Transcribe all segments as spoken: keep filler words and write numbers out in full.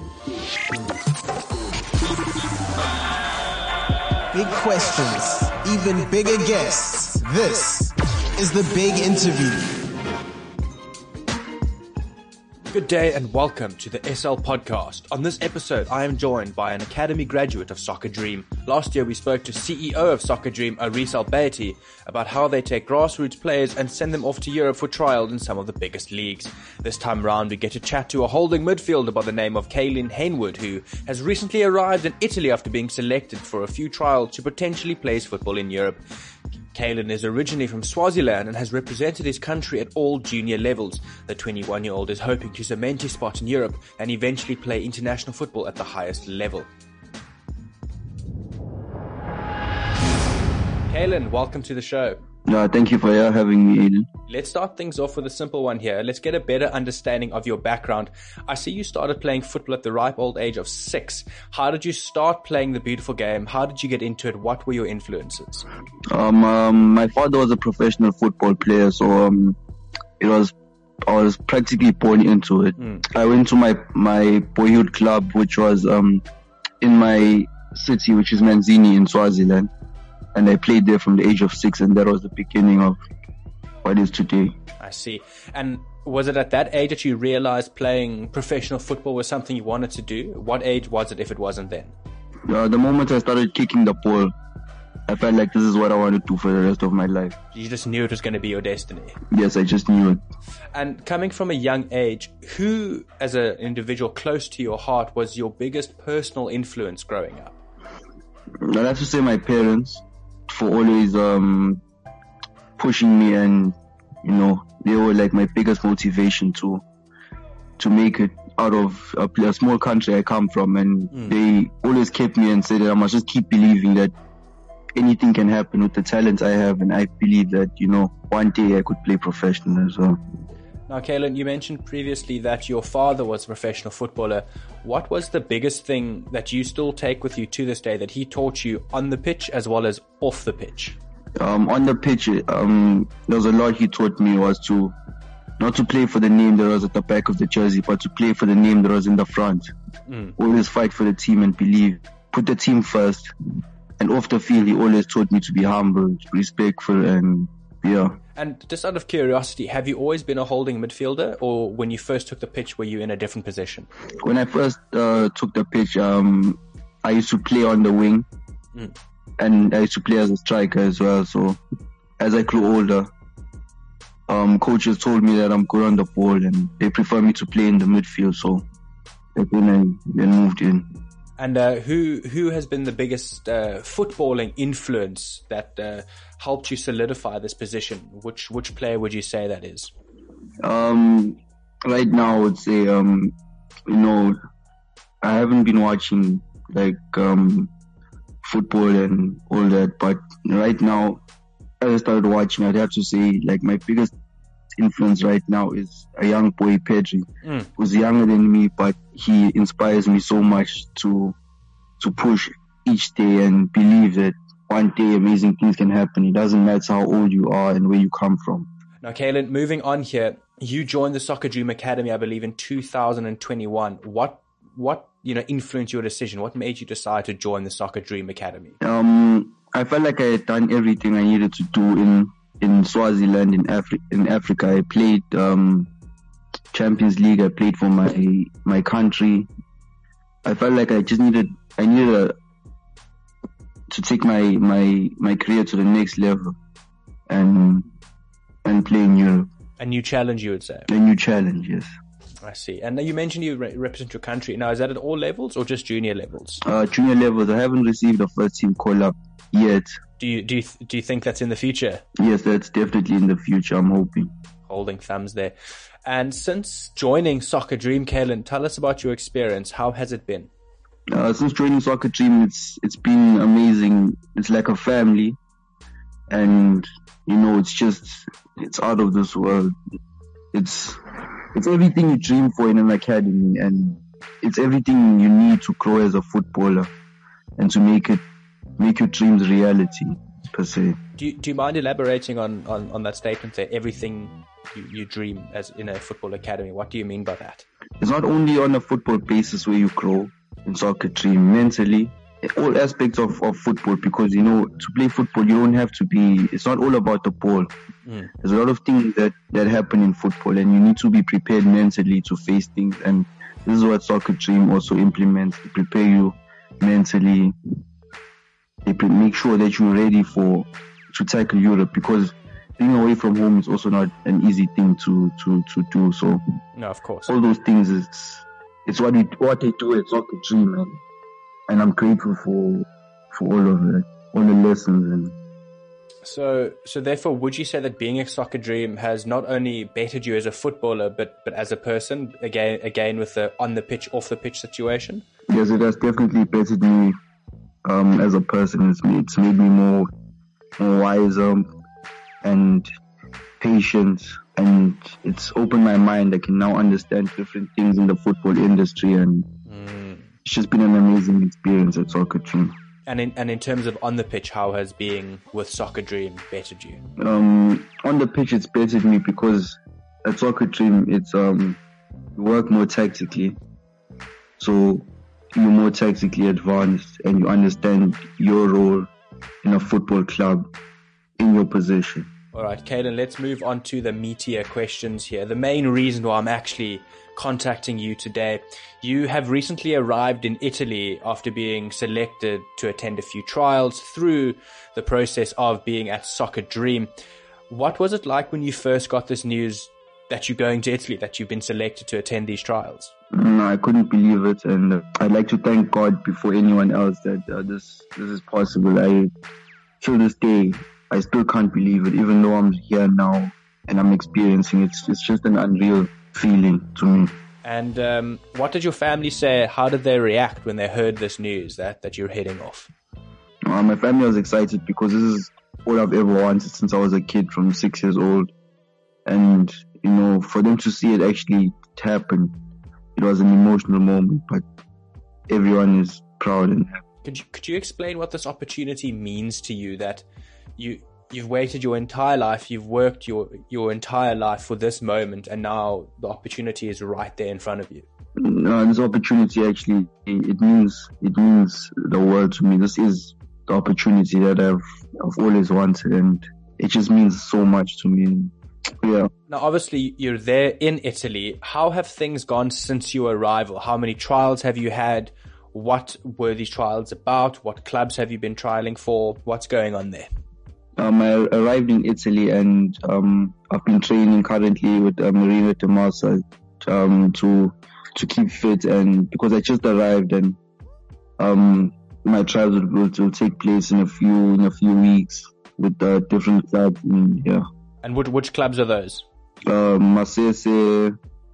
Big questions, even bigger guests. This is The Big Interview. Good day and welcome to the S L Podcast. On this episode, I am joined by an Academy graduate of Soccer Dream. Last year, we spoke to C E O of Soccer Dream, Aris Albayati, about how they take grassroots players and send them off to Europe for trial in some of the biggest leagues. This time round, we get to chat to a holding midfielder by the name of Kaylin Hainwood, who has recently arrived in Italy after being selected for a few trials to potentially play football in Europe. Kaylin is originally from Swaziland and has represented his country at all junior levels. The twenty-one-year-old is hoping to cement his spot in Europe and eventually play international football at the highest level. Kaylin, welcome to the show. No, thank you for uh, having me, Aiden. Let's start things off with a simple one here. Let's get a better understanding of your background. I see you started playing football at the ripe old age of six. How did you start playing the beautiful game? How did you get into it? What were your influences? Um, um, my father was a professional football player, so um, it was I was practically born into it. Mm. I went to my my boyhood club, which was um in my city, which is Manzini in Swaziland. And I played there from the age of six, and that was the beginning of what is today. I see. And was it at that age that you realized playing professional football was something you wanted to do? What age was it if it wasn't then? Uh, the moment I started kicking the ball, I felt like this is what I want to do for the rest of my life. You just knew it was going to be your destiny? Yes, I just knew it. And coming from a young age, who, as an individual close to your heart, was your biggest personal influence growing up? I'd have to say my parents. For always um pushing me, and you know, they were like my biggest motivation to to make it out of a, a small country I come from, and mm. they always kept me and said that I must just keep believing that anything can happen with the talent I have, and I believe that, you know, one day I could play professional as well. Now, Kaylin, you mentioned previously that your father was a professional footballer. What was the biggest thing that you still take with you to this day that he taught you on the pitch as well as off the pitch? Um, on the pitch, um, there was a lot he taught me was to not to play for the name that was at the back of the jersey, but to play for the name that was in the front. Mm. Always fight for the team and believe. Put the team first. And off the field, he always taught me to be humble, respectful, and yeah. And just out of curiosity, have you always been a holding midfielder, or when you first took the pitch, were you in a different position? When I first uh, took the pitch, um, I used to play on the wing, mm. and I used to play as a striker as well. So as I grew older, um, coaches told me that I'm good on the ball, and they prefer me to play in the midfield. So that's when I then moved in. And uh, who who has been the biggest uh, footballing influence that uh, helped you solidify this position? Which which player would you say that is? Um, right now, I would say, um, you know, I haven't been watching like um, football and all that, but right now, as I started watching, I'd have to say like my biggest influence right now is a young boy, Pedri, mm. who's younger than me, but he inspires me so much to to push each day and believe that one day amazing things can happen. It doesn't matter how old you are and where you come from. Now, Kaylin, moving on here, you joined the Soccer Dream Academy, I believe, in two thousand twenty-one. What what you know influenced your decision? What made you decide to join the Soccer Dream Academy? Um, I felt like I had done everything I needed to do in. In Swaziland, in Afri- in Africa, I played um, Champions League. I played for my my country. I felt like I just needed I needed a, to take my, my my career to the next level and and play in Europe. A new challenge, you would say. A new challenge, yes. I see. And you mentioned you re- represent your country. Now, is that at all levels or just junior levels? Uh, junior levels. I haven't received a first team call up yet. Do you do you do you think that's in the future? Yes, that's definitely in the future. I'm hoping. Holding thumbs there. And since joining Soccer Dream, Kaylin, tell us about your experience. How has it been? Uh, since joining Soccer Dream, it's it's been amazing. It's like a family, and you know, it's just it's out of this world. It's it's everything you dream for in an academy, and it's everything you need to grow as a footballer and to make it. Make your dreams reality. per se. Do you, do you mind elaborating on, on, on that statement there? Everything you, you dream as in a football academy. What do you mean by that? It's not only on a football basis where you grow in Soccer Dream, mentally, all aspects of, of football, because, you know, to play football, you don't have to be, it's not all about the ball. Mm. There's a lot of things that, that happen in football, and you need to be prepared mentally to face things. And this is what Soccer Dream also implements, to prepare you mentally. They pre- make sure that you're ready for, to tackle Europe, because being away from home is also not an easy thing to, to, to do. So, no, of course, all those things, it's, it's what we, what they do at Soccer Dream, and, and I'm grateful for, for all of it, all the lessons. And so, so therefore, would you say that being at Soccer Dream has not only bettered you as a footballer, but, but as a person, again, again with the on the pitch, off the pitch situation? Yes, it has definitely bettered me, um, as a person. It's made, it's made me more, more wiser and patient, and it's opened my mind. I can now understand different things in the football industry, and mm. it's just been an amazing experience at Soccer Dream. And in and in terms of on the pitch, how has being with Soccer Dream bettered you? Um, on the pitch, it's bettered me because at Soccer Dream, it's um, you work more tactically, so you're more tactically advanced, and you understand your role in a football club, in your position. All right, Caelan, let's move on to the meatier questions here. The main reason why I'm actually contacting you today, you have recently arrived in Italy after being selected to attend a few trials through the process of being at Soccer Dream. What was it like when you first got this news that you're going to Italy, that you've been selected to attend these trials? No, I couldn't believe it, and uh, I'd like to thank God before anyone else that uh, this this is possible. I, till this day, I still can't believe it, even though I'm here now and I'm experiencing it. It's, it's just an unreal feeling to me. And um, what did your family say? How did they react when they heard this news that, that you're heading off? Uh, my family was excited because this is all I've ever wanted since I was a kid, from six years old. And, you know, for them to see it actually happen, it was an emotional moment, but everyone is proud and happy. Could you, could you explain what this opportunity means to you, that you, you've waited your entire life, you've worked your, your entire life for this moment, and now the opportunity is right there in front of you? No, this opportunity actually, it means, it means the world to me. This is the opportunity that I've, I've always wanted, and it just means so much to me. Yeah. Now, obviously, you're there in Italy. How have things gone since your arrival? How many trials have you had? What were these trials about? What clubs have you been trialing for? What's going on there? Um, I arrived in Italy, and um, I've been training currently with uh, Marino De Massa um, to to keep fit, and because I just arrived, and um, my trials will, will, will take place in a few in a few weeks with uh, different clubs. And, yeah. And which, which clubs are those? Uh, Masese,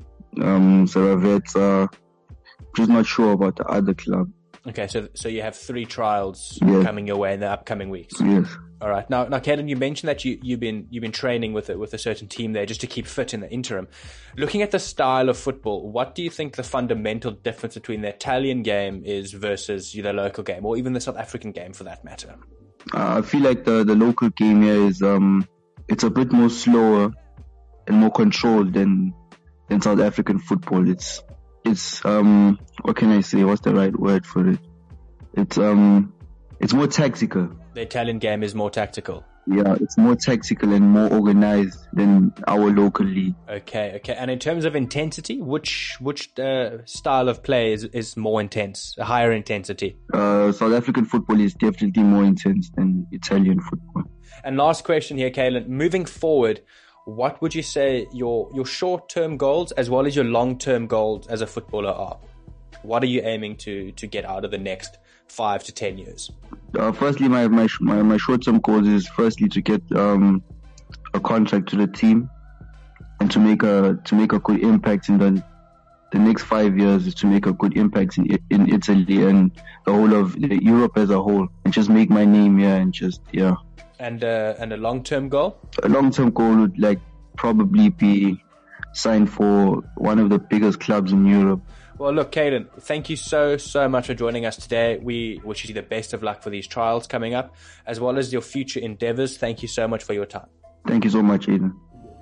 um, Saravezza. Just not sure about the other club. Okay, so so you have three trials yeah. coming your way in the upcoming weeks. Yes. All right. Now, now, Caelan, you mentioned that you you've been you've been training with a, with a certain team there just to keep fit in the interim. Looking at the style of football, what do you think the fundamental difference between the Italian game is versus the local game, or even the South African game for that matter? Uh, I feel like the the local game here is um it's a bit more slower and more controlled than than South African football. It's it's um what can I say? What's the right word for it? It's um it's more tactical. The Italian game is more tactical. Yeah, it's more tactical and more organized than our local league. Okay, okay. And in terms of intensity, which which uh, style of play is, is more intense, a higher intensity? Uh, South African football is definitely more intense than Italian football. And last question here, Caelan. Moving forward, what would you say your your short-term goals as well as your long-term goals as a footballer are? What are you aiming to to get out of the next five to ten years? Uh, firstly, my my my, my short-term goals is firstly to get um, a contract to the team, and to make a to make a good impact in the the next five years is to make a good impact in in Italy and the whole of Europe as a whole, and just make my name here and just yeah. And uh, and a long-term goal? A long-term goal would like probably be signed for one of the biggest clubs in Europe. Well, look, Caden, thank you so, so much for joining us today. We wish you the best of luck for these trials coming up, as well as your future endeavors. Thank you so much for your time. Thank you so much, Aidan.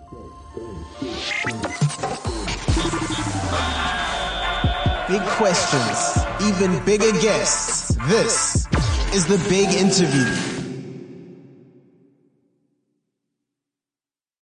Big questions, even bigger guests. This is The Big Interview.